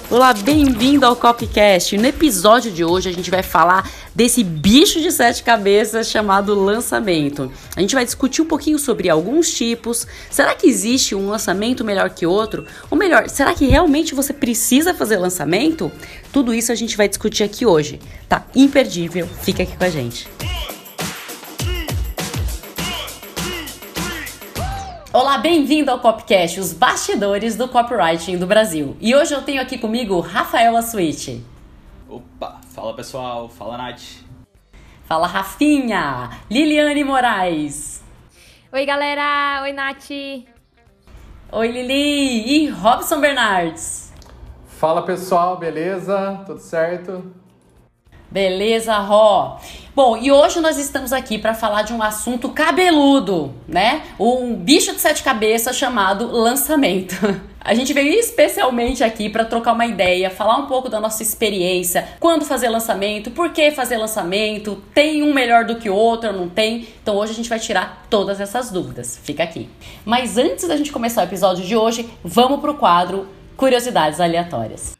Olá, bem-vindo ao Copcast. No episódio de hoje a gente vai falar desse bicho de 7 cabeças chamado lançamento. A gente vai discutir um pouquinho sobre alguns tipos. Será que existe um lançamento melhor que outro? Ou melhor, será que realmente você precisa fazer lançamento? Tudo isso a gente vai discutir aqui hoje. Tá imperdível, fica aqui com a gente. Olá, bem-vindo ao Copcast, os bastidores do copywriting do Brasil. E hoje eu tenho aqui comigo Rafael Assuite. Opa, fala pessoal, fala Nath. Fala Rafinha, Liliane Moraes. Oi galera, oi Nath. Oi Lili e Robson Bernardes. Fala pessoal, beleza? Tudo certo? Beleza, Ró. Bom, e hoje nós estamos aqui para falar de um assunto cabeludo, né? Um bicho de 7 cabeças chamado lançamento. A gente veio especialmente aqui para trocar uma ideia, falar um pouco da nossa experiência, quando fazer lançamento, por que fazer lançamento, tem um melhor do que o outro ou não tem? Então hoje a gente vai tirar todas essas dúvidas. Fica aqui. Mas antes da gente começar o episódio de hoje, vamos pro quadro Curiosidades Aleatórias.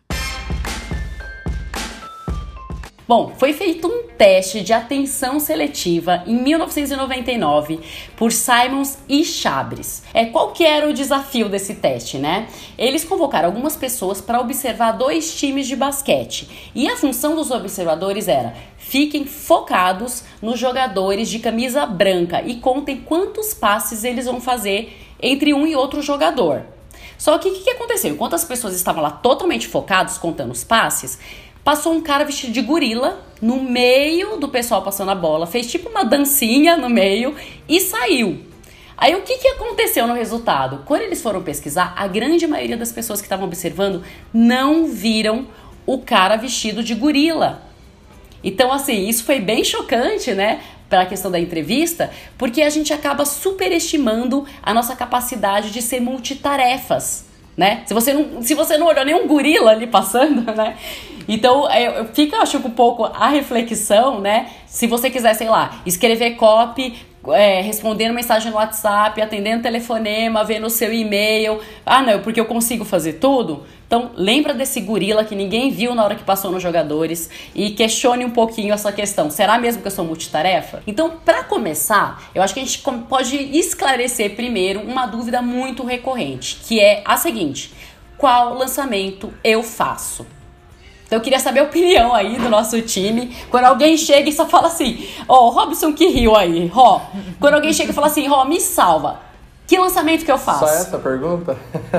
Bom, foi feito um teste de atenção seletiva em 1999 por Simons e Chabris. Qual que era o desafio desse teste, né? Eles convocaram algumas pessoas para observar 2 times de basquete. E a função dos observadores era: fiquem focados nos jogadores de camisa branca e contem quantos passes eles vão fazer entre um e outro jogador. Só que o que aconteceu? Enquanto as pessoas estavam lá totalmente focadas, contando os passes, passou um cara vestido de gorila no meio do pessoal passando a bola, fez tipo uma dancinha no meio e saiu. Aí o que aconteceu no resultado? Quando eles foram pesquisar, a grande maioria das pessoas que estavam observando não viram o cara vestido de gorila. Então assim, isso foi bem chocante, né? Para a questão da entrevista, porque a gente acaba superestimando a nossa capacidade de ser multitarefas, né? Se você não olhou nenhum gorila ali passando, né? Então, fica, acho que um pouco a reflexão, né? Se você quiser, sei lá, escrever copy, respondendo mensagem no WhatsApp, atendendo telefonema, vendo o seu e-mail. Ah, não, porque eu consigo fazer tudo? Então, lembra desse gorila que ninguém viu na hora que passou nos jogadores e questione um pouquinho essa questão. Será mesmo que eu sou multitarefa? Então, para começar, eu acho que a gente pode esclarecer primeiro uma dúvida muito recorrente, que é a seguinte: qual lançamento eu faço? Então eu queria saber a opinião aí do nosso time. Quando alguém chega e só fala assim: ó, o Robson que riu aí, Ró. Quando alguém chega e fala assim: Ró, me salva. Que lançamento que eu faço? Só essa pergunta?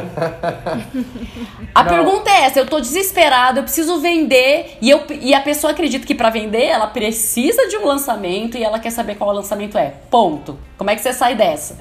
A pergunta é essa: eu tô desesperada, eu preciso vender e a pessoa acredita que pra vender ela precisa de um lançamento e ela quer saber qual lançamento é. Ponto. Como é que você sai dessa?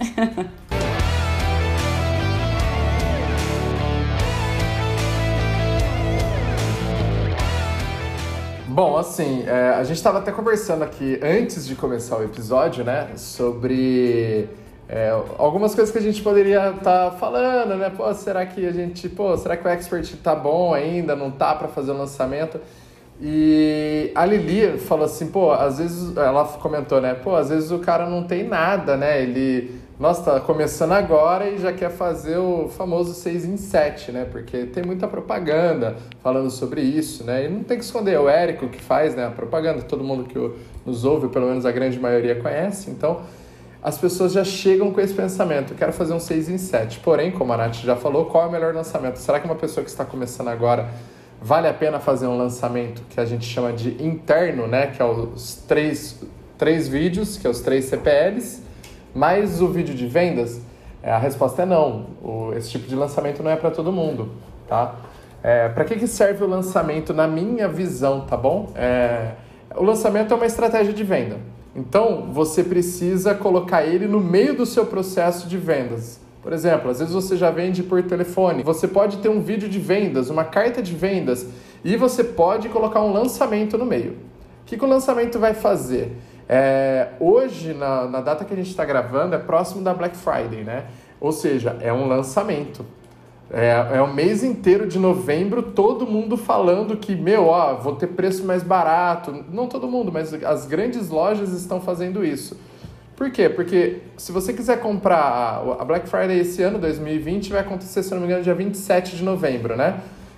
Bom, assim, a gente estava até conversando aqui antes de começar o episódio, né, sobre algumas coisas que a gente poderia estar falando, né? Será que o Expert tá bom ainda? Não tá para fazer o lançamento? E a Lili falou assim, às vezes, ela comentou, né? Às vezes o cara não tem nada, né? Ele, tá começando agora e já quer fazer o famoso 6 em 7, né? Porque tem muita propaganda falando sobre isso, né? E não tem que esconder, é o Érico que faz, né, a propaganda, todo mundo que nos ouve, pelo menos a grande maioria conhece, então as pessoas já chegam com esse pensamento: quero fazer um 6 em 7. Porém, como a Nath já falou, qual é o melhor lançamento? Será que uma pessoa que está começando agora vale a pena fazer um lançamento que a gente chama de interno, né? Que é os três vídeos, que é os 3 CPLs, mais o vídeo de vendas? A resposta é não. Esse tipo de lançamento não é para todo mundo, tá? Para que serve o lançamento na minha visão, tá bom? O lançamento é uma estratégia de venda. Então, você precisa colocar ele no meio do seu processo de vendas. Por exemplo, às vezes você já vende por telefone. Você pode ter um vídeo de vendas, uma carta de vendas, e você pode colocar um lançamento no meio. O que o lançamento vai fazer? Hoje, na data que a gente está gravando, é próximo da Black Friday, né? Ou seja, é um lançamento. É o mês inteiro de novembro, todo mundo falando que, vou ter preço mais barato. Não todo mundo, mas as grandes lojas estão fazendo isso. Por quê? Porque se você quiser comprar a Black Friday esse ano, 2020, vai acontecer, se não me engano, dia 27 de novembro, né?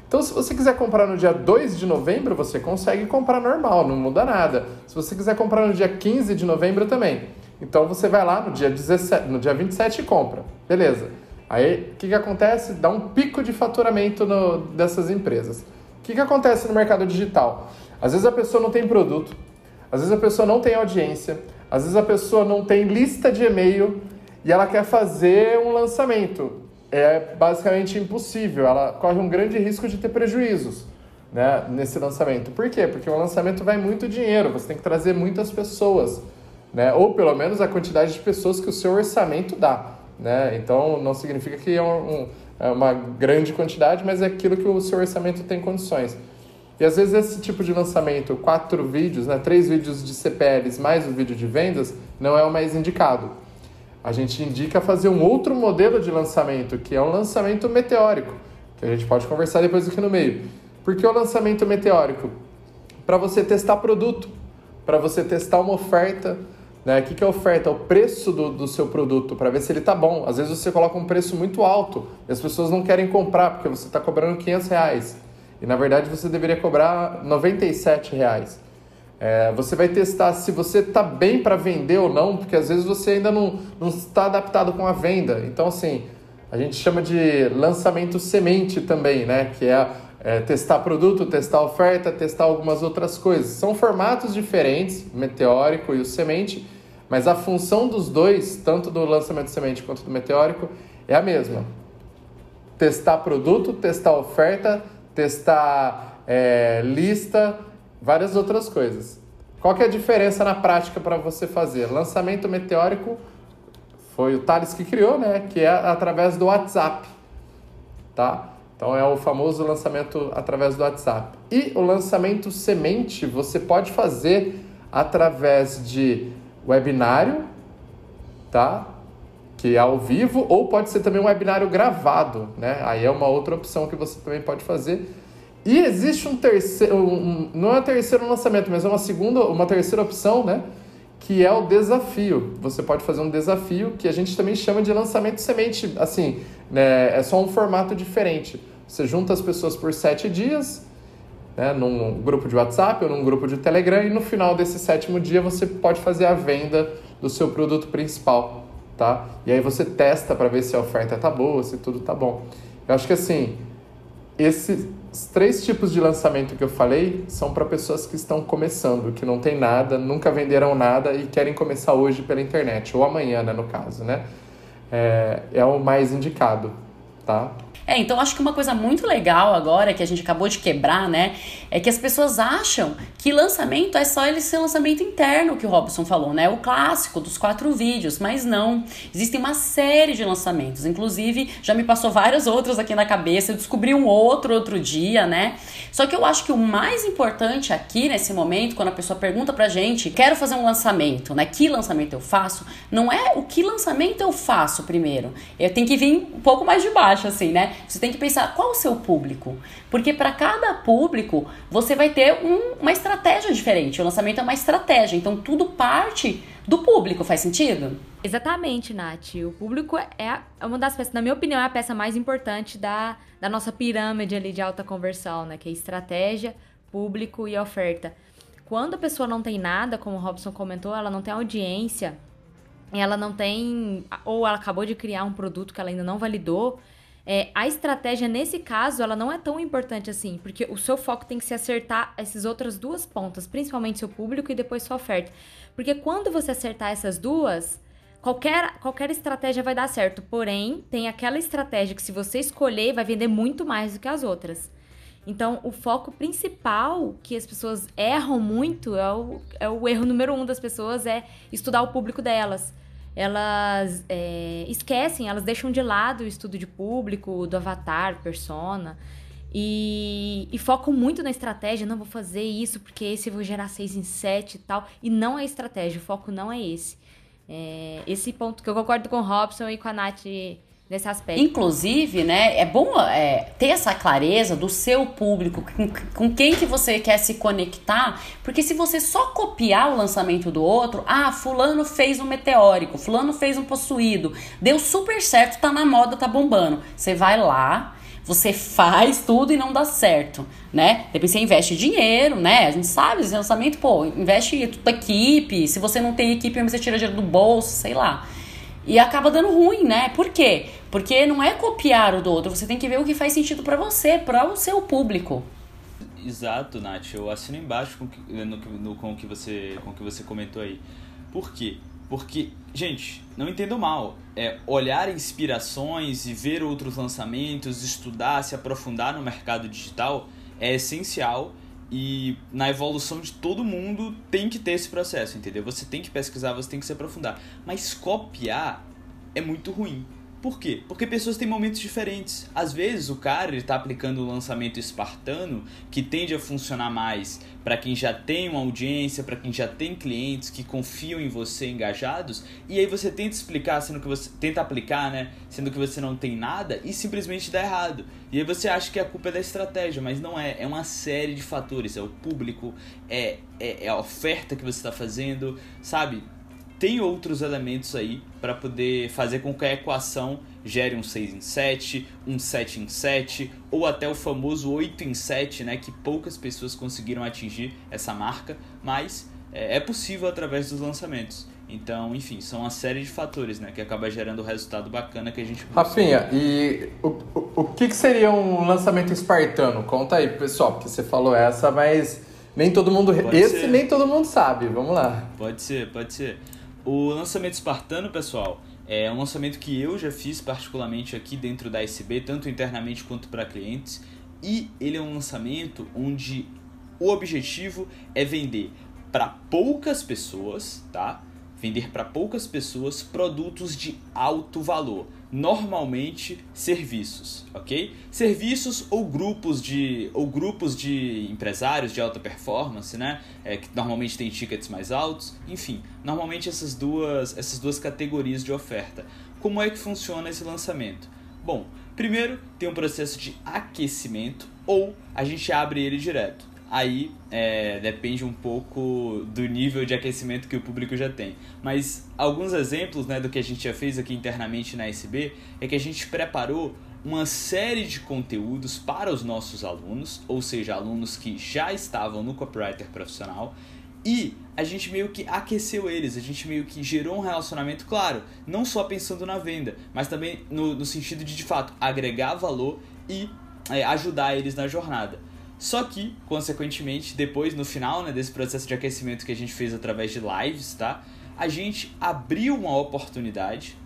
Então, se você quiser comprar no dia 2 de novembro, você consegue comprar normal, não muda nada. Se você quiser comprar no dia 15 de novembro também. Então, você vai lá no dia 27 e compra. Beleza. Aí, o que acontece? Dá um pico de faturamento dessas empresas. O que acontece no mercado digital? Às vezes a pessoa não tem produto, às vezes a pessoa não tem audiência, às vezes a pessoa não tem lista de e-mail e ela quer fazer um lançamento. É basicamente impossível, ela corre um grande risco de ter prejuízos, né, nesse lançamento. Por quê? Porque o lançamento vai muito dinheiro, você tem que trazer muitas pessoas, né, ou pelo menos a quantidade de pessoas que o seu orçamento dá. Né? Então, não significa que é uma grande quantidade, mas é aquilo que o seu orçamento tem condições. E às vezes esse tipo de lançamento, 4 vídeos, né, 3 vídeos de CPLs mais o vídeo de vendas, não é o mais indicado. A gente indica fazer um outro modelo de lançamento, que é um lançamento meteórico, que a gente pode conversar depois aqui no meio. Por que o lançamento meteórico? Para você testar produto, para você testar uma oferta. Né? O que é oferta? É o preço do seu produto, para ver se ele está bom. Às vezes você coloca um preço muito alto e as pessoas não querem comprar, porque você está cobrando R$500. E na verdade você deveria cobrar R$97. Você vai testar se você está bem para vender ou não, porque às vezes você ainda não está adaptado com a venda. Então, assim, a gente chama de lançamento semente também, né? Que é testar produto, testar oferta, testar algumas outras coisas. São formatos diferentes, o meteórico e o semente, mas a função dos dois, tanto do lançamento semente quanto do meteórico, é a mesma. Testar produto, testar oferta, testar lista, várias outras coisas. Qual que é a diferença na prática para você fazer? Lançamento meteórico foi o Thales que criou, né? Que é através do WhatsApp, tá? Então é o famoso lançamento através do WhatsApp. E o lançamento semente você pode fazer através de webinário, tá? Que é ao vivo, ou pode ser também um webinário gravado, né? Aí é uma outra opção que você também pode fazer. E existe um terceiro, não é o terceiro lançamento, mas é uma terceira opção, né? Que é o desafio. Você pode fazer um desafio que a gente também chama de lançamento semente, assim, né? É só um formato diferente. Você junta as pessoas por 7 dias, né? Num grupo de WhatsApp ou num grupo de Telegram, e no final desse 7º dia você pode fazer a venda do seu produto principal, tá? E aí você testa para ver se a oferta tá boa, se tudo tá bom. Eu acho que assim, esses 3 tipos de lançamento que eu falei são para pessoas que estão começando, que não tem nada, nunca venderam nada e querem começar hoje pela internet, ou amanhã, né, no caso, né? É o mais indicado, tá? Então acho que uma coisa muito legal agora, que a gente acabou de quebrar, né, é que as pessoas acham que lançamento é só ele ser lançamento interno, que o Robson falou, né, o clássico dos 4 vídeos, mas não, existem uma série de lançamentos, inclusive já me passou vários outros aqui na cabeça, eu descobri um outro dia, né, só que eu acho que o mais importante aqui nesse momento, quando a pessoa pergunta pra gente, quero fazer um lançamento, né, que lançamento eu faço, não é o que lançamento eu faço primeiro, eu tenho que vir um pouco mais de baixo, assim, né. Você tem que pensar qual o seu público, porque para cada público você vai ter uma estratégia diferente. O lançamento é uma estratégia, então tudo parte do público, faz sentido? Exatamente, Nath. O público é uma das peças, na minha opinião, é a peça mais importante da nossa pirâmide ali de alta conversão, né? Que é estratégia, público e oferta. Quando a pessoa não tem nada, como o Robson comentou, ela não tem audiência, ela não tem, ou ela acabou de criar um produto que ela ainda não validou, a estratégia, nesse caso, ela não é tão importante assim, porque o seu foco tem que se acertar essas outras 2 pontas, principalmente seu público e depois sua oferta. Porque quando você acertar essas 2, qualquer estratégia vai dar certo, porém, tem aquela estratégia que se você escolher, vai vender muito mais do que as outras. Então, o foco principal que as pessoas erram muito, é o erro número 1 das pessoas, é estudar o público delas. Elas esquecem, elas deixam de lado o estudo de público, do avatar, persona, e focam muito na estratégia. Não vou fazer isso porque esse eu vou gerar 6 em 7 e tal, e não é estratégia, o foco não é esse. Esse ponto que eu concordo com o Robson e com a Nath nesse aspecto. Inclusive, né, é bom ter essa clareza do seu público, com quem que você quer se conectar, porque se você só copiar o lançamento do outro, fulano fez um meteórico, fulano fez um possuído, deu super certo, tá na moda, tá bombando. Você vai lá, você faz tudo e não dá certo, né? Depois você investe dinheiro, né? A gente sabe, esse lançamento, pô, investe tua equipe. Se você não tem equipe, você tira dinheiro do bolso, sei lá. E acaba dando ruim, né? Por quê? Porque não é copiar o do outro, você tem que ver o que faz sentido pra você, para o seu público. Exato, Nath. Eu assino embaixo com o que você comentou aí. Por quê? Porque, gente, não entendam mal. Olhar inspirações e ver outros lançamentos, estudar, se aprofundar no mercado digital é essencial. E na evolução de todo mundo tem que ter esse processo, entendeu? Você tem que pesquisar, você tem que se aprofundar. Mas copiar é muito ruim. Por quê? Porque pessoas têm momentos diferentes. Às vezes o cara ele tá aplicando o lançamento espartano, que tende a funcionar mais para quem já tem uma audiência, para quem já tem clientes que confiam em você, engajados, e aí você tenta explicar, sendo que você tenta aplicar, né, sendo que você não tem nada e simplesmente dá errado. E aí você acha que a culpa é da estratégia, mas não é. É uma série de fatores. É o público, é a oferta que você está fazendo, sabe? Tem outros elementos aí para poder fazer com que a equação gere um 6 em 7, um 7 em 7 ou até o famoso 8 em 7, né, que poucas pessoas conseguiram atingir essa marca, mas é possível através dos lançamentos. Então, enfim, são uma série de fatores, né, que acaba gerando o resultado bacana que a gente busca. Rafinha, e o que seria um lançamento espartano? Conta aí, pessoal, porque você falou essa, mas nem todo mundo... nem todo mundo sabe, vamos lá. Pode ser. O lançamento espartano, pessoal, é um lançamento que eu já fiz particularmente aqui dentro da SB, tanto internamente quanto para clientes. E ele é um lançamento onde o objetivo é vender para poucas pessoas, tá? Vender para poucas pessoas produtos de alto valor, normalmente serviços, ok? Serviços ou grupos de empresários de alta performance, né? Que normalmente tem tickets mais altos, enfim, normalmente essas duas categorias de oferta. Como é que funciona esse lançamento? Bom, primeiro tem um processo de aquecimento ou a gente abre ele direto. Aí depende um pouco do nível de aquecimento que o público já tem. Mas alguns exemplos, né, do que a gente já fez aqui internamente na SB é que a gente preparou uma série de conteúdos para os nossos alunos, ou seja, alunos que já estavam no copywriter profissional, e a gente meio que aqueceu eles, a gente meio que gerou um relacionamento, claro, não só pensando na venda, mas também no sentido de fato, agregar valor e ajudar eles na jornada. Só que, consequentemente, depois, no final, né, desse processo de aquecimento que a gente fez através de lives, tá? A gente abriu uma oportunidade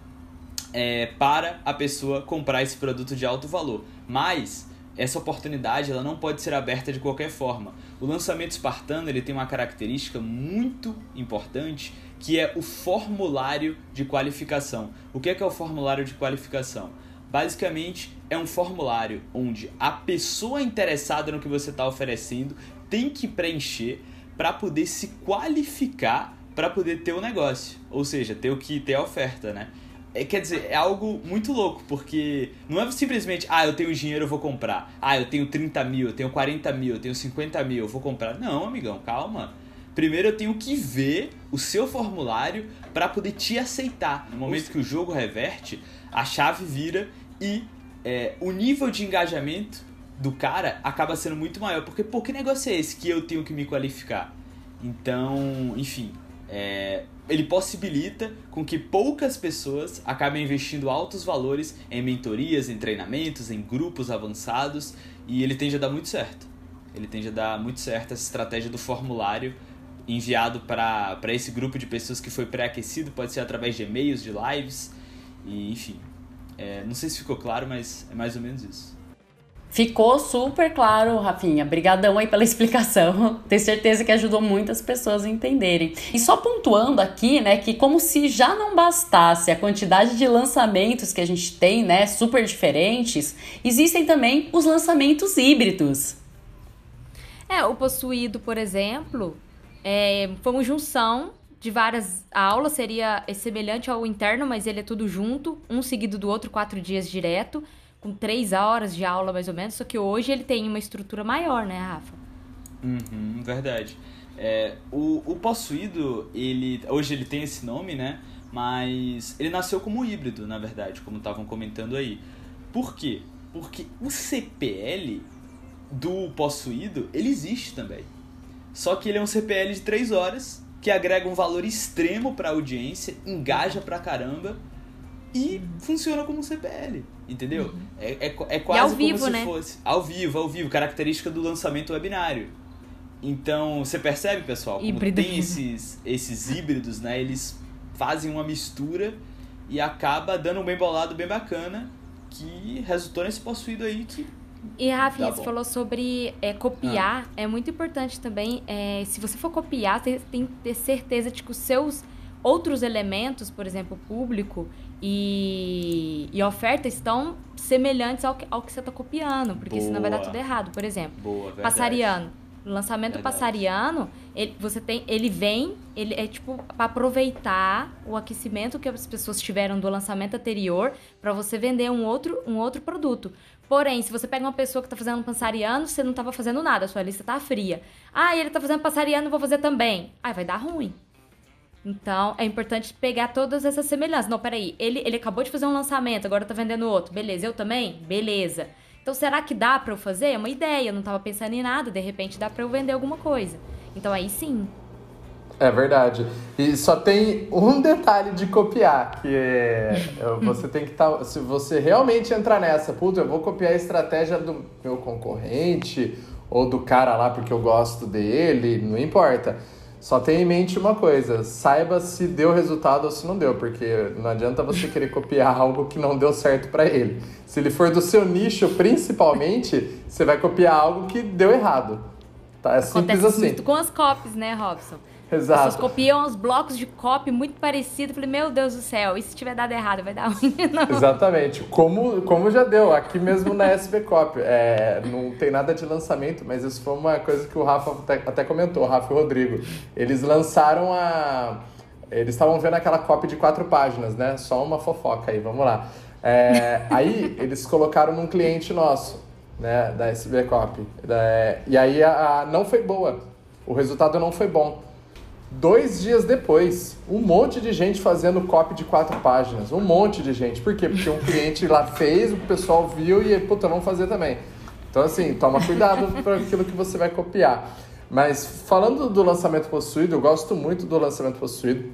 para a pessoa comprar esse produto de alto valor. Mas essa oportunidade ela não pode ser aberta de qualquer forma. O lançamento espartano ele tem uma característica muito importante, que é o formulário de qualificação. O que é o formulário de qualificação? Basicamente, é um formulário onde a pessoa interessada no que você está oferecendo tem que preencher para poder se qualificar para poder ter o negócio. Ou seja, ter a oferta, né? Quer dizer, é algo muito louco, porque não é simplesmente, eu tenho dinheiro, eu vou comprar. Eu tenho 30 mil, eu tenho 40 mil, eu tenho 50 mil, eu vou comprar. Não, amigão, calma. Primeiro eu tenho que ver o seu formulário para poder te aceitar. No momento que o jogo reverte, a chave vira e o nível de engajamento do cara acaba sendo muito maior. Porque, que negócio é esse que eu tenho que me qualificar? Então, enfim, ele possibilita com que poucas pessoas acabem investindo altos valores em mentorias, em treinamentos, em grupos avançados, e ele tende a dar muito certo. Essa estratégia do formulário enviado para esse grupo de pessoas que foi pré-aquecido, pode ser através de e-mails, de lives, e enfim. Não sei se ficou claro, mas é mais ou menos isso. Ficou super claro, Rafinha. Brigadão aí pela explicação. Tenho certeza que ajudou muitas pessoas a entenderem. E só pontuando aqui, né, que como se já não bastasse a quantidade de lançamentos que a gente tem, né, super diferentes, existem também os lançamentos híbridos. O possuído, por exemplo, foi uma junção de várias aulas, seria semelhante ao interno, mas ele é tudo junto, um seguido do outro, 4 dias direto, com 3 horas de aula mais ou menos, só que hoje ele tem uma estrutura maior, né, Rafa? Verdade. O possuído, hoje ele tem esse nome, né, mas ele nasceu como híbrido, na verdade, como estavam comentando aí. Por quê? Porque o CPL do possuído, ele existe também. Só que ele é um CPL de 3 horas, que agrega um valor extremo pra audiência, engaja pra caramba e funciona como um CPL, entendeu? É quase ao vivo, como se né? fosse ao vivo, característica do lançamento webinário. Então, você percebe, pessoal, como Híbrido. tem esses híbridos, né? Eles fazem uma mistura e acaba dando um bem bolado, bem bacana, que resultou nesse possuído aí que... E, Rafinha, Tá você bom. falou sobre copiar. É muito importante também, se você for copiar, você tem que ter certeza de que os seus outros elementos, por exemplo, público e oferta, estão semelhantes ao que você está copiando, porque senão vai dar Boa. tudo errado. Por exemplo, Boa, verdade. Passariano. O lançamento Verdade. Passariano, ele é tipo para aproveitar o aquecimento que as pessoas tiveram do lançamento anterior para você vender um outro produto. Porém, se você pega uma pessoa que tá fazendo Passariano, você não tava fazendo nada, a sua lista tá fria. Ah, ele tá fazendo Passariano, eu vou fazer também. Aí vai dar ruim. Então, é importante pegar todas essas semelhanças. Não, peraí, ele acabou de fazer um lançamento, agora tá vendendo outro. Beleza, eu também? Beleza. Então, será que dá pra eu fazer? É uma ideia, eu não tava pensando em nada, de repente dá pra eu vender alguma coisa. Então, aí sim. É verdade. E só tem um detalhe de copiar, que você tem que estar... Se você realmente entrar nessa, puta, eu vou copiar a estratégia do meu concorrente ou do cara lá porque eu gosto dele, não importa. Só tenha em mente uma coisa, saiba se deu resultado ou se não deu, porque não adianta você querer copiar algo que não deu certo pra ele. Se ele for do seu nicho, principalmente, você vai copiar algo que deu errado. Tá? É simples Acontece assim. muito com as copies, né, Robson? As Exato. pessoas copiam os blocos de copy muito parecidos. Eu falei, meu Deus do céu, e se tiver dado errado, vai dar ruim de novo. Exatamente. Como já deu, aqui mesmo na SB Copy. Não tem nada de lançamento, mas isso foi uma coisa que o Rafa até comentou, o Rafa e o Rodrigo. Eles lançaram Eles estavam vendo aquela copy de 4 páginas, né? Só uma fofoca aí, vamos lá. Aí eles colocaram num cliente nosso, né? Da SB Copy. E aí não foi boa. O resultado não foi bom. 2 dias depois, um monte de gente fazendo copy de 4 páginas. Um monte de gente. Por quê? Porque um cliente lá fez, o pessoal viu e, puta, vamos fazer também. Então, assim, toma cuidado para aquilo que você vai copiar. Mas, falando do lançamento possuído, eu gosto muito do lançamento possuído.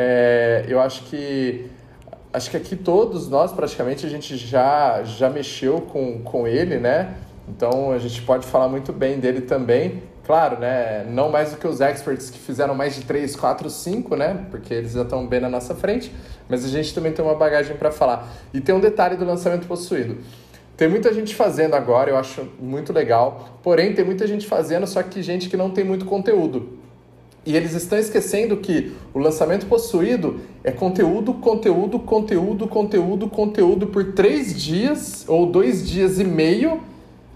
Eu acho que aqui todos nós, praticamente, a gente já mexeu com ele, né? Então, a gente pode falar muito bem dele também. Claro, né? Não mais do que os experts que fizeram mais de 3, 4, 5, né? Porque eles já estão bem na nossa frente. Mas a gente também tem uma bagagem para falar. E tem um detalhe do lançamento possuído. Tem muita gente fazendo agora, eu acho muito legal. Porém, tem muita gente fazendo, só que gente que não tem muito conteúdo. E eles estão esquecendo que o lançamento possuído é conteúdo, conteúdo, conteúdo, conteúdo, conteúdo por 3 dias ou 2 dias e meio.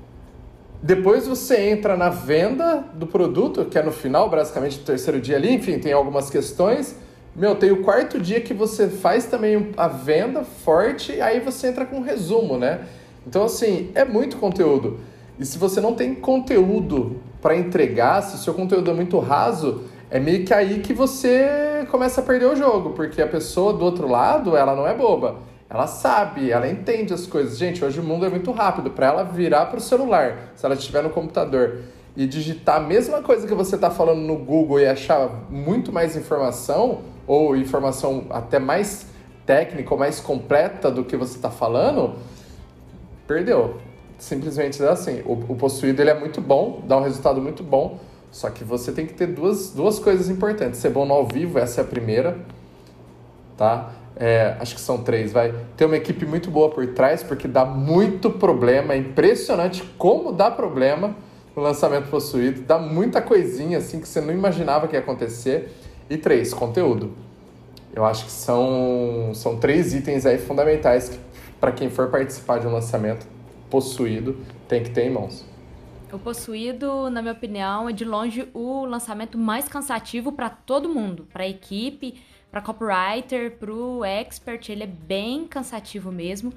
Depois você entra na venda do produto, que é no final, basicamente, do 3º dia ali. Enfim, tem algumas questões. Tem o 4º dia que você faz também a venda forte, e aí você entra com um resumo, né? Então, assim, é muito conteúdo. E se você não tem conteúdo para entregar, se o seu conteúdo é muito raso, é meio que aí que você começa a perder o jogo, porque a pessoa do outro lado, ela não é boba. Ela sabe, ela entende as coisas. Gente, hoje o mundo é muito rápido. Para ela virar para o celular, se ela estiver no computador, e digitar a mesma coisa que você está falando no Google e achar muito mais informação, ou informação até mais técnica ou mais completa do que você está falando, perdeu. Simplesmente é assim. O possuído ele é muito bom, dá um resultado muito bom, só que você tem que ter duas coisas importantes. Ser bom no ao vivo, essa é a primeira, tá? Acho que são 3, vai. Ter uma equipe muito boa por trás, porque dá muito problema. É impressionante como dá problema no lançamento possuído. Dá muita coisinha assim que você não imaginava que ia acontecer. E 3, conteúdo. Eu acho que são 3 itens aí fundamentais que, para quem for participar de um lançamento possuído, tem que ter em mãos. O possuído, na minha opinião, é de longe o lançamento mais cansativo para todo mundo, para a equipe, para copywriter, para o expert. Ele é bem cansativo mesmo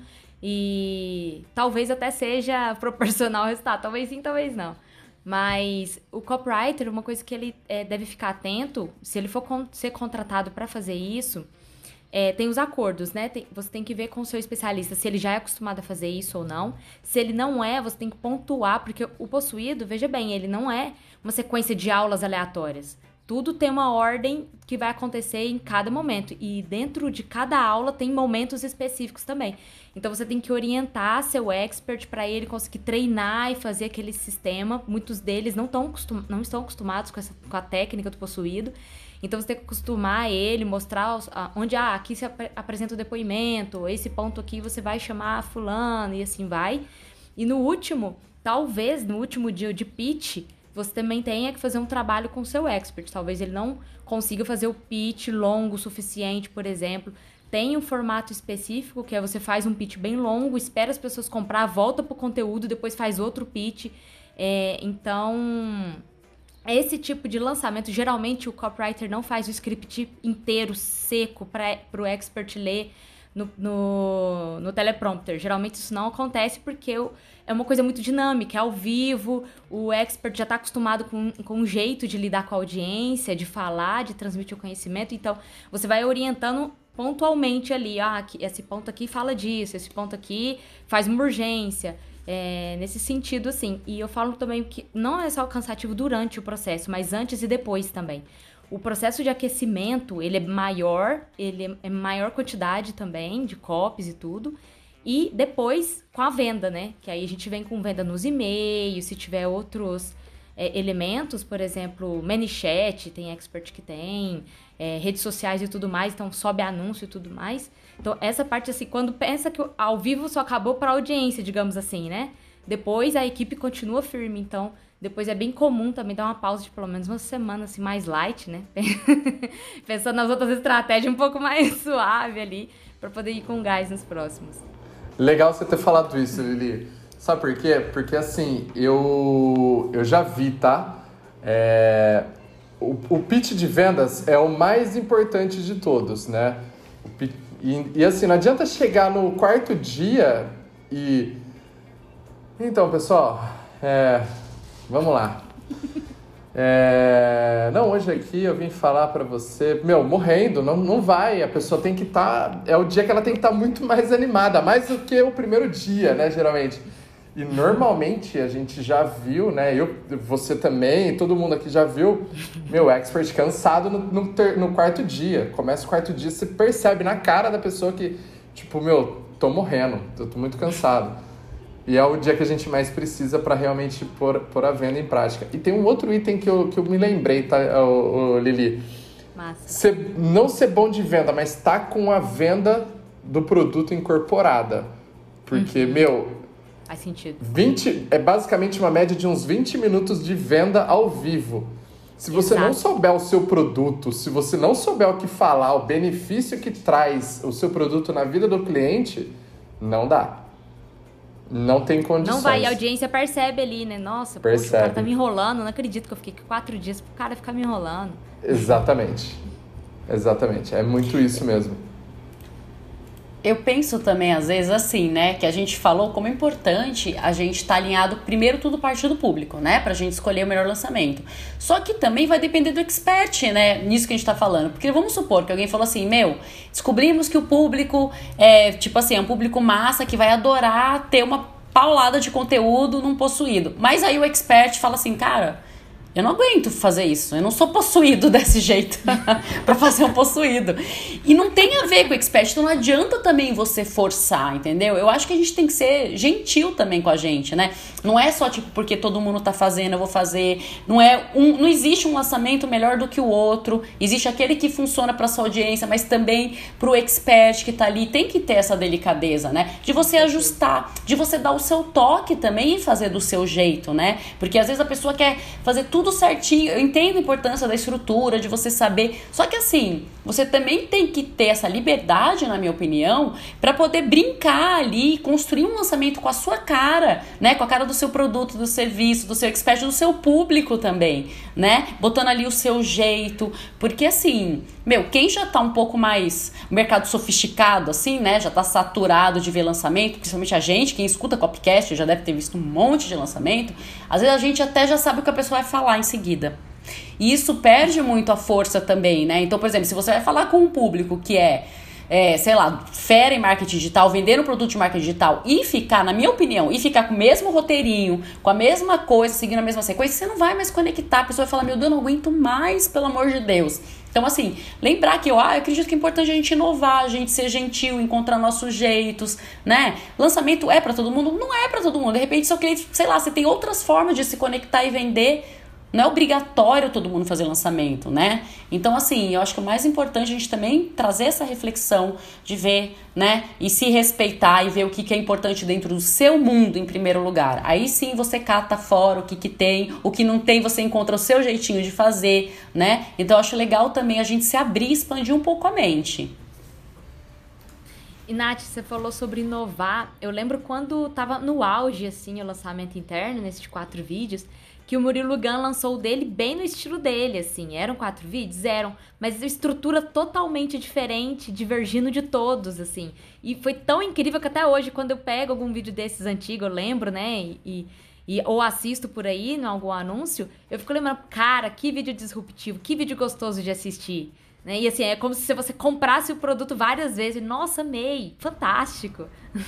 e talvez até seja proporcional ao resultado, talvez sim, talvez não. Mas o copywriter, uma coisa que ele deve ficar atento, se ele for ser contratado para fazer isso, tem os acordos, né? Você tem que ver com o seu especialista se ele já é acostumado a fazer isso ou não. Se ele não é, você tem que pontuar, porque o possuído, veja bem, ele não é uma sequência de aulas aleatórias. Tudo tem uma ordem que vai acontecer em cada momento. E dentro de cada aula tem momentos específicos também. Então você tem que orientar seu expert para ele conseguir treinar e fazer aquele sistema. Muitos deles não estão acostumados com a técnica do possuído. Então você tem que acostumar ele, mostrar onde aqui se apresenta o depoimento, esse ponto aqui você vai chamar fulano e assim vai. E talvez no último dia de pitch, você também tenha que fazer um trabalho com o seu expert. Talvez ele não consiga fazer o pitch longo o suficiente, por exemplo. Tem um formato específico, que é você faz um pitch bem longo, espera as pessoas comprar, volta pro conteúdo, depois faz outro pitch. Então, esse tipo de lançamento, geralmente o copywriter não faz o script inteiro, seco, para o expert ler no teleprompter. Geralmente isso não acontece porque é uma coisa muito dinâmica, é ao vivo, o expert já está acostumado com um jeito de lidar com a audiência, de falar, de transmitir o conhecimento, então você vai orientando pontualmente ali, esse ponto aqui fala disso, esse ponto aqui faz uma urgência, nesse sentido assim. E eu falo também que não é só cansativo durante o processo, mas antes e depois também. O processo de aquecimento, ele é maior quantidade também de copies e tudo. E depois com a venda, né? Que aí a gente vem com venda nos e-mails, se tiver outros elementos, por exemplo, ManyChat, tem expert que tem, redes sociais e tudo mais, então sobe anúncio e tudo mais. Então essa parte assim, quando pensa que ao vivo só acabou para a audiência, digamos assim, né? Depois a equipe continua firme, então depois é bem comum também dar uma pausa de pelo menos uma semana, assim, mais light, né? Pensando nas outras estratégias um pouco mais suave ali, para poder ir com gás nos próximos. Legal você ter falado isso, Lili. Sabe por quê? Porque, assim, eu já vi, tá? O pitch de vendas é o mais importante de todos, né? E assim, não adianta chegar no quarto dia e... Então, pessoal, vamos lá. Não, hoje aqui eu vim falar pra você... morrendo, não vai. A pessoa tem que estar... É o dia que ela tem que estar muito mais animada. Mais do que o primeiro dia, né, geralmente. E normalmente a gente já viu, né? Você também, todo mundo aqui já viu expert cansado no quarto dia. Começa o quarto dia, você percebe na cara da pessoa que, tipo, tô morrendo, tô muito cansado. E é o dia que a gente mais precisa para realmente pôr a venda em prática. E tem um outro item que eu me lembrei, tá, Lili? Massa. Não ser bom de venda, mas tá com a venda do produto incorporada. Porque, faz sentido. É basicamente uma média de uns 20 minutos de venda ao vivo. Se você não souber o seu produto, se você não souber o que falar, o benefício que traz o seu produto na vida do cliente, não dá. Não tem condições. Não vai, a audiência percebe ali, né? Nossa, poxa, o cara tá me enrolando, não acredito que eu fiquei 4 dias pro cara ficar me enrolando. Exatamente. É muito isso mesmo. Eu penso também, às vezes, assim, né, que a gente falou como é importante a gente estar alinhado, primeiro tudo parte do público, né, pra gente escolher o melhor lançamento. Só que também vai depender do expert, né, nisso que a gente tá falando. Porque vamos supor que alguém falou assim, descobrimos que o público é um público massa que vai adorar ter uma paulada de conteúdo num possuído. Mas aí o expert fala assim, cara... Eu não aguento fazer isso, eu não sou possuído desse jeito pra fazer um possuído. E não tem a ver com o expert, então não adianta também você forçar, entendeu? Eu acho que a gente tem que ser gentil também com a gente, né? Não é só tipo, porque todo mundo tá fazendo, eu vou fazer. Não existe um lançamento melhor do que o outro. Existe aquele que funciona pra sua audiência, mas também pro expert que tá ali. Tem que ter essa delicadeza, né? De você ajustar, de você dar o seu toque também e fazer do seu jeito, né? Porque às vezes a pessoa quer fazer tudo certinho. Eu entendo a importância da estrutura, de você saber. Só que assim, você também tem que ter essa liberdade, na minha opinião, para poder brincar ali, construir um lançamento com a sua cara, né? Com a cara do seu produto, do serviço, do seu expert, do seu público também, né? Botando ali o seu jeito. Porque assim, quem já tá um pouco mais mercado sofisticado, assim, né? Já tá saturado de ver lançamento, principalmente a gente, quem escuta Copcast já deve ter visto um monte de lançamento. Às vezes a gente até já sabe o que a pessoa vai falar em seguida. E isso perde muito a força também, né? Então, por exemplo, se você vai falar com um público que é sei lá, fera em marketing digital, vender um produto de marketing digital e ficar, na minha opinião, e ficar com o mesmo roteirinho, com a mesma coisa, seguindo a mesma sequência, você não vai mais conectar. A pessoa vai falar, meu Deus, eu não aguento mais, pelo amor de Deus. Então, assim, lembrar que eu acredito que é importante a gente inovar, a gente ser gentil, encontrar nossos jeitos, né? Lançamento é pra todo mundo? Não é pra todo mundo. De repente, seu cliente, sei lá, você tem outras formas de se conectar e vender. Não é obrigatório todo mundo fazer lançamento, né? Então, assim, eu acho que o mais importante é a gente também trazer essa reflexão de ver, né? E se respeitar e ver o que é importante dentro do seu mundo em primeiro lugar. Aí sim você cata fora o que tem, o que não tem você encontra o seu jeitinho de fazer, né? Então, eu acho legal também a gente se abrir e expandir um pouco a mente. E, Nath, você falou sobre inovar. Eu lembro quando tava no auge, assim, o lançamento interno, nesses 4 vídeos, que o Murilo Gun lançou o dele bem no estilo dele, assim. Eram 4 vídeos? Eram. Mas a estrutura totalmente diferente, divergindo de todos, assim. E foi tão incrível que até hoje, quando eu pego algum vídeo desses antigos, eu lembro, né? Ou assisto por aí, em algum anúncio, eu fico lembrando, cara, que vídeo disruptivo, que vídeo gostoso de assistir. Né? E assim, é como se você comprasse o produto várias vezes. Nossa, amei, fantástico.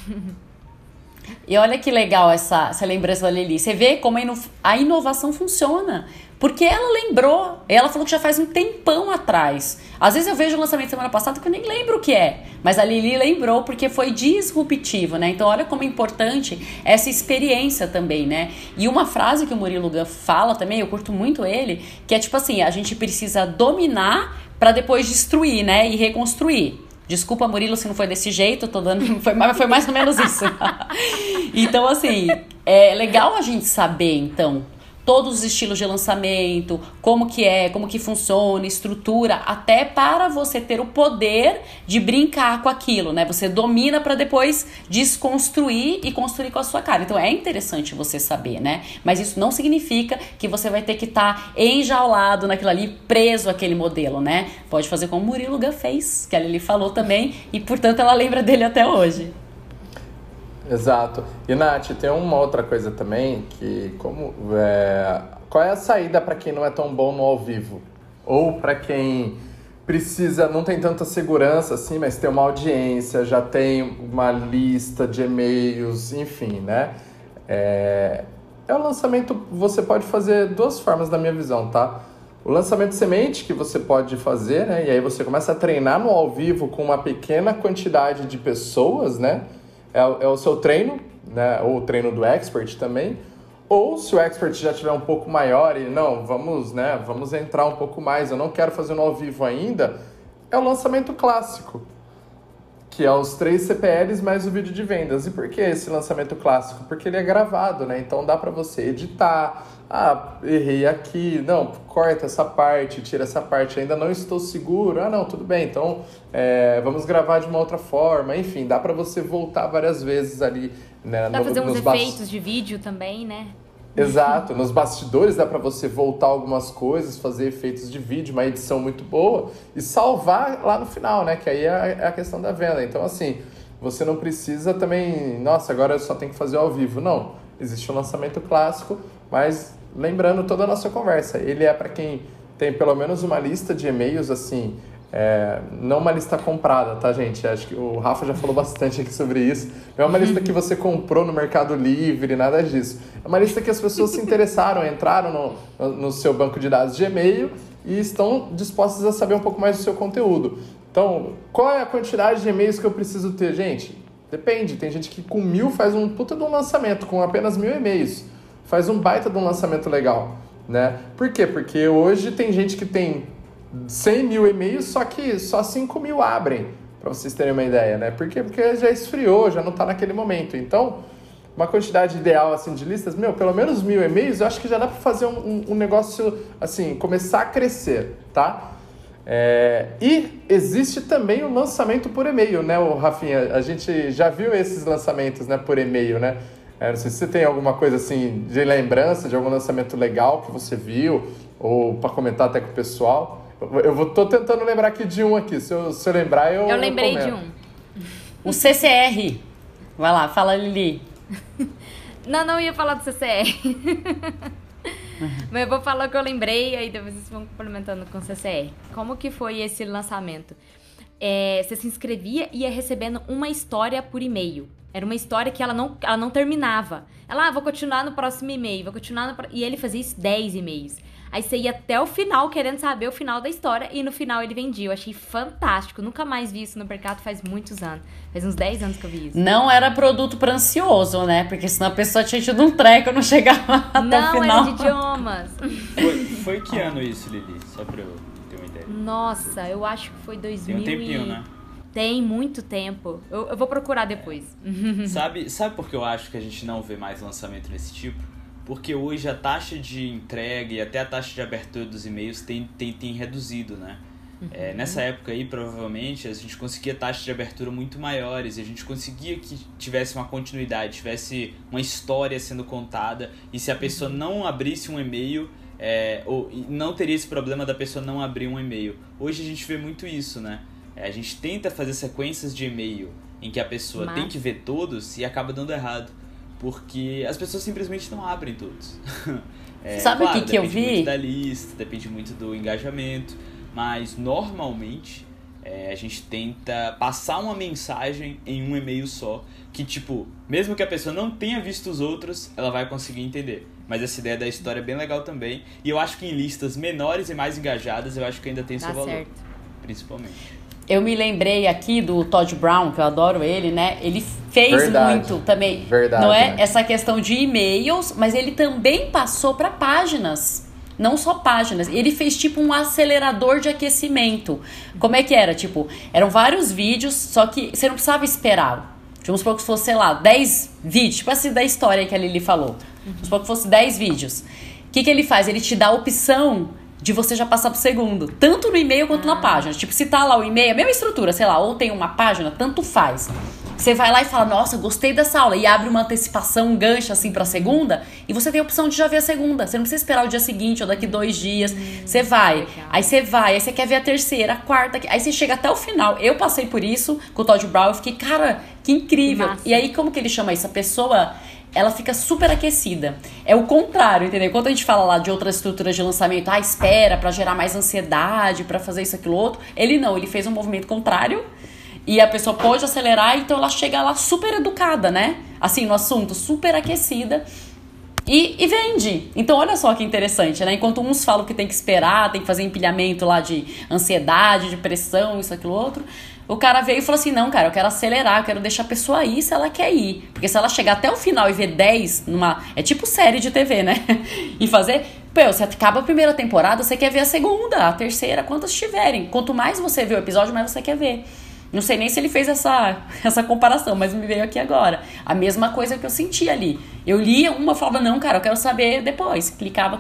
E olha que legal essa lembrança da Lili. Você vê como a inovação funciona. Porque ela lembrou. Ela falou que já faz um tempão atrás. Às vezes eu vejo o lançamento semana passada que eu nem lembro o que é. Mas a Lili lembrou porque foi disruptivo, né? Então olha como é importante essa experiência também, né? E uma frase que o Murilo Gun fala também, eu curto muito ele, que é tipo assim, a gente precisa dominar para depois destruir, né? E reconstruir. Desculpa, Murilo, se não foi desse jeito, tô dando, foi mais ou menos isso. Então, assim, é legal a gente saber, então, todos os estilos de lançamento, como que funciona, estrutura, até para você ter o poder de brincar com aquilo, né? Você domina para depois desconstruir e construir com a sua cara. Então é interessante você saber, né? Mas isso não significa que você vai ter que estar enjaulado naquilo ali, preso àquele modelo, né? Pode fazer como o Murilo Gun fez, que a Lili falou também, e portanto ela lembra dele até hoje. Exato. E, Nath, tem uma outra coisa também, que qual é a saída para quem não é tão bom no ao vivo? Ou para quem precisa, não tem tanta segurança assim, mas tem uma audiência, já tem uma lista de e-mails, enfim, né? O lançamento, você pode fazer 2 formas na minha visão, tá? O lançamento semente que você pode fazer, né? E aí você começa a treinar no ao vivo com uma pequena quantidade de pessoas, né? É o seu treino, né? Ou o treino do expert também. Ou se o expert já tiver um pouco maior e não, vamos entrar um pouco mais, eu não quero fazer no ao vivo ainda, é o lançamento clássico, que é os 3 CPLs mais o vídeo de vendas. E por que esse lançamento clássico? Porque ele é gravado, né? Então dá para você editar. Ah, errei aqui. Não, corta essa parte, tira essa parte. Ainda não estou seguro. Ah, não, tudo bem. Então vamos gravar de uma outra forma. Enfim, dá para você voltar várias vezes ali, né? Dá pra fazer uns efeitos de vídeo também, né? Exato, nos bastidores dá para você voltar algumas coisas, fazer efeitos de vídeo, uma edição muito boa e salvar lá no final, né? Que aí é a questão da venda. Então, assim, você não precisa também, nossa, agora eu só tenho que fazer ao vivo. Não, existe um lançamento clássico, mas lembrando toda a nossa conversa, ele é para quem tem pelo menos uma lista de e-mails, assim, não uma lista comprada, tá, gente? Acho que o Rafa já falou bastante aqui sobre isso. Não é uma lista que você comprou no Mercado Livre, nada disso. É uma lista que as pessoas se interessaram, entraram no seu banco de dados de e-mail e estão dispostas a saber um pouco mais do seu conteúdo. Então, qual é a quantidade de e-mails que eu preciso ter? Gente, depende. Tem gente que com 1000 faz um puta de um lançamento, com apenas 1000 e-mails. Faz um baita de um lançamento legal, né? Por quê? Porque hoje tem gente que tem 100 mil e-mails, só que só 5 mil abrem, para vocês terem uma ideia, né? Por quê? Porque já esfriou, já não está naquele momento. Então, uma quantidade ideal assim, de listas, pelo menos 1000 e-mails, eu acho que já dá para fazer um negócio, assim, começar a crescer, tá? E existe também o lançamento por e-mail, né, Rafinha? A gente já viu esses lançamentos, né, por e-mail, né? Não sei se você tem alguma coisa assim de lembrança de algum lançamento legal que você viu, ou para comentar até com o pessoal. Tô tentando lembrar aqui de um aqui. Se eu lembrar, eu lembrei de um. O CCR. Vai lá, fala, Lili. Não ia falar do CCR. Mas eu vou falar o que eu lembrei, aí depois vocês vão complementando com o CCR. Como que foi esse lançamento? você se inscrevia e ia recebendo uma história por e-mail. Era uma história que ela não terminava. Ela, vou continuar no próximo e-mail, vou continuar no E ele fazia isso 10 e-mails. Aí você ia até o final querendo saber o final da história e no final ele vendia. Eu achei fantástico. Nunca mais vi isso no mercado faz muitos anos. Faz uns 10 anos que eu vi isso. Não era produto pra ansioso, né? Porque senão a pessoa tinha tido um treco, não chegava até o final. Não, era de idiomas. Foi que ano isso, Lili? Só pra eu ter uma ideia. Nossa, eu acho que foi 2000 Tem um tempinho, né? Tem muito tempo. Eu vou procurar depois. Sabe por que eu acho que a gente não vê mais lançamento desse tipo? Porque hoje a taxa de entrega e até a taxa de abertura dos e-mails tem reduzido, né? Nessa época aí, provavelmente, a gente conseguia taxas de abertura muito maiores e a gente conseguia que tivesse uma continuidade, tivesse uma história sendo contada, e se a pessoa não abrisse um e-mail, não teria esse problema da pessoa não abrir um e-mail. Hoje a gente vê muito isso, né? A gente tenta fazer sequências de e-mail em que a pessoa tem que ver todos e acaba dando errado. Porque as pessoas simplesmente não abrem todos. Sabe o que eu vi? Depende muito da lista, depende muito do engajamento. Mas, normalmente, a gente tenta passar uma mensagem em um e-mail só. Que, tipo, mesmo que a pessoa não tenha visto os outros, ela vai conseguir entender. Mas essa ideia da história é bem legal também. E eu acho que em listas menores e mais engajadas, eu acho que ainda tem seu valor. Certo. Principalmente. Eu me lembrei aqui do Todd Brown, que eu adoro ele, né? Ele fez muito também, não é? Essa questão de e-mails, mas ele também passou para páginas. Não só páginas. Ele fez tipo um acelerador de aquecimento. Como é que era? Tipo, eram vários vídeos, só que você não precisava esperar. Vamos supor que fosse, sei lá, 10 vídeos. Tipo assim, da história que a Lili falou. Vamos supor que fosse 10 vídeos. O que ele faz? Ele te dá a opção de você já passar pro segundo, tanto no e-mail quanto na página. Tipo, se tá lá o e-mail, a mesma estrutura, sei lá, ou tem uma página, tanto faz. Você vai lá e fala, nossa, gostei dessa aula, e abre uma antecipação, um gancho assim pra segunda, e você tem a opção de já ver a segunda. Você não precisa esperar o dia seguinte ou daqui 2 dias. Você vai, aí você quer ver a terceira, a quarta, aí você chega até o final. Eu passei por isso com o Todd Brown, eu fiquei, cara, que incrível. Massa. E aí, como que ele chama isso? A pessoa, ela fica super aquecida. É o contrário, entendeu? Quando a gente fala lá de outras estruturas de lançamento, espera pra gerar mais ansiedade, pra fazer isso, aquilo, outro. Ele não, ele fez um movimento contrário e a pessoa pode acelerar, então ela chega lá super educada, né? Assim, no assunto, super aquecida e vende. Então, olha só que interessante, né? Enquanto uns falam que tem que esperar, tem que fazer empilhamento lá de ansiedade, de pressão, isso, aquilo, outro. O cara veio e falou assim, não, cara, eu quero acelerar, eu quero deixar a pessoa ir se ela quer ir. Porque se ela chegar até o final e ver 10 numa... É tipo série de TV, né? E fazer... Pô, você acaba a primeira temporada, você quer ver a segunda, a terceira, quantas tiverem. Quanto mais você vê o episódio, mais você quer ver. Não sei nem se ele fez essa comparação, mas me veio aqui agora. A mesma coisa que eu senti ali. Eu lia uma e falava, não, cara, eu quero saber depois. Clicava.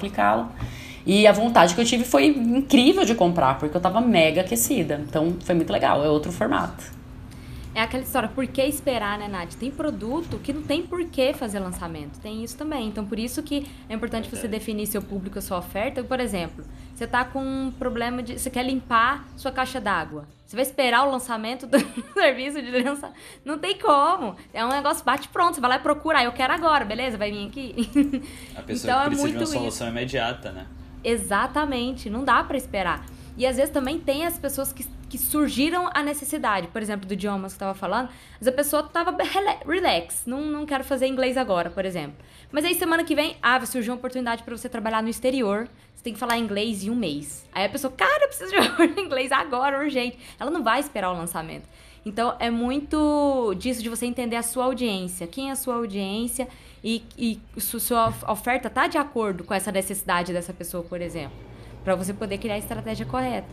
E a vontade que eu tive foi incrível de comprar, porque eu tava mega aquecida. Então, foi muito legal, é outro formato. É aquela história, por que esperar, né, Nath? Tem produto que não tem por que fazer lançamento. Tem isso também. Então, por isso que é importante você definir seu público, a sua oferta. Por exemplo, você tá com um problema de... Você quer limpar sua caixa d'água. Você vai esperar o lançamento do serviço de lançamento? Não tem como. É um negócio bate pronto. Você vai lá e procura. Eu quero agora, beleza? Vai vir aqui. A pessoa então, precisa de uma solução imediata, né? Exatamente. Não dá pra esperar. E às vezes também tem as pessoas que surgiram a necessidade. Por exemplo, do idiomas que eu estava falando. Mas a pessoa estava relax. Não quero fazer inglês agora, por exemplo. Mas aí semana que vem, vai surgir uma oportunidade para você trabalhar no exterior. Você tem que falar inglês em 1 mês. Aí a pessoa, cara, eu preciso de inglês agora, urgente. Ela não vai esperar o lançamento. Então, é muito disso de você entender a sua audiência. Quem é a sua audiência e sua oferta está de acordo com essa necessidade dessa pessoa, por exemplo. Para você poder criar a estratégia correta.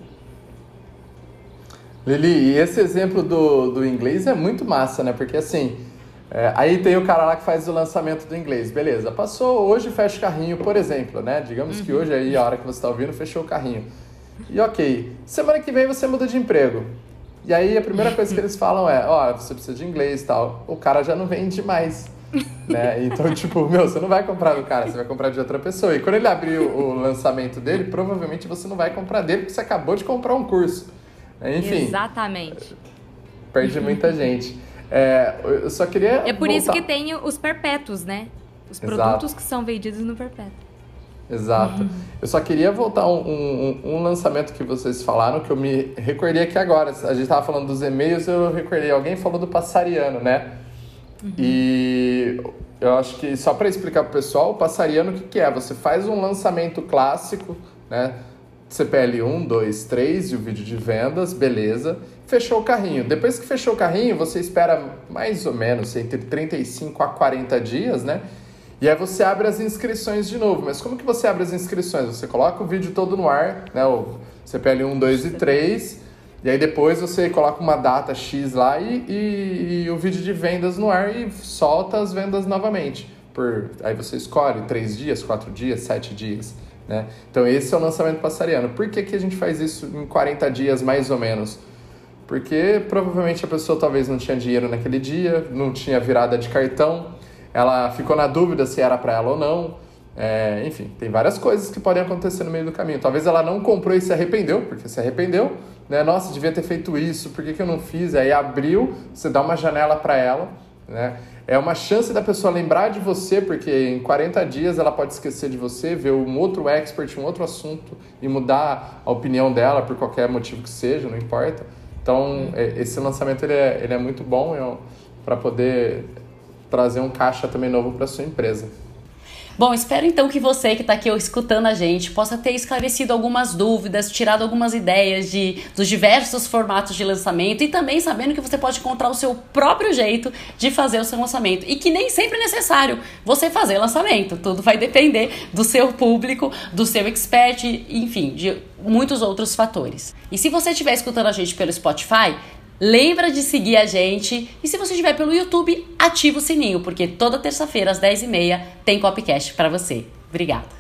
Lili, e esse exemplo do inglês é muito massa, né? Porque assim, aí tem o cara lá que faz o lançamento do inglês. Beleza, passou, hoje fecha o carrinho, por exemplo, né? Digamos que hoje aí, a hora que você está ouvindo, fechou o carrinho. E ok, semana que vem você muda de emprego. E aí a primeira coisa que eles falam é, você precisa de inglês e tal. O cara já não vende mais. Né? Então, tipo, você não vai comprar do cara, você vai comprar de outra pessoa. E quando ele abrir o lançamento dele, provavelmente você não vai comprar dele porque você acabou de comprar um curso. Enfim. Exatamente. Perde muita gente. Eu só queria É por isso que tem os perpétuos, né? Os produtos que são vendidos no perpétuo. Exato. Eu só queria voltar um lançamento que vocês falaram, que eu me recordei aqui agora. A gente estava falando dos e-mails, eu recordei. Alguém falou do Passariano, né? E eu acho que, só para explicar para o pessoal, o Passariano, o que é? Você faz um lançamento clássico, né? CPL 1, 2, 3 e o vídeo de vendas, beleza. Fechou o carrinho. Depois que fechou o carrinho, você espera mais ou menos entre 35 a 40 dias, né? E aí você abre as inscrições de novo. Mas como que você abre as inscrições? Você coloca o vídeo todo no ar, né? O CPL 1, 2 e 3. E aí depois você coloca uma data X lá e o vídeo de vendas no ar e solta as vendas novamente. Aí você escolhe 3 dias, 4 dias, 7 dias. Né? Então esse é o lançamento passariano. Por que a gente faz isso em 40 dias mais ou menos? Porque provavelmente a pessoa talvez não tinha dinheiro naquele dia, não tinha virada de cartão, ela ficou na dúvida se era para ela ou não. Enfim, tem várias coisas que podem acontecer no meio do caminho. Talvez ela não comprou e se arrependeu, porque se arrependeu, né? Nossa, devia ter feito isso, por que eu não fiz? Aí abriu, você dá uma janela para ela, né? É uma chance da pessoa lembrar de você, porque em 40 dias ela pode esquecer de você, ver um outro expert, um outro assunto e mudar a opinião dela por qualquer motivo que seja, não importa. Então, esse lançamento ele é muito bom para poder trazer um caixa também novo para sua empresa. Bom, espero então que você que está aqui escutando a gente possa ter esclarecido algumas dúvidas, tirado algumas ideias dos diversos formatos de lançamento e também sabendo que você pode encontrar o seu próprio jeito de fazer o seu lançamento e que nem sempre é necessário você fazer lançamento. Tudo vai depender do seu público, do seu expert, enfim, de muitos outros fatores. E se você estiver escutando a gente pelo Spotify, lembra de seguir a gente e se você estiver pelo YouTube, ativa o sininho, porque toda terça-feira às 10h30 tem Copycast para você. Obrigada!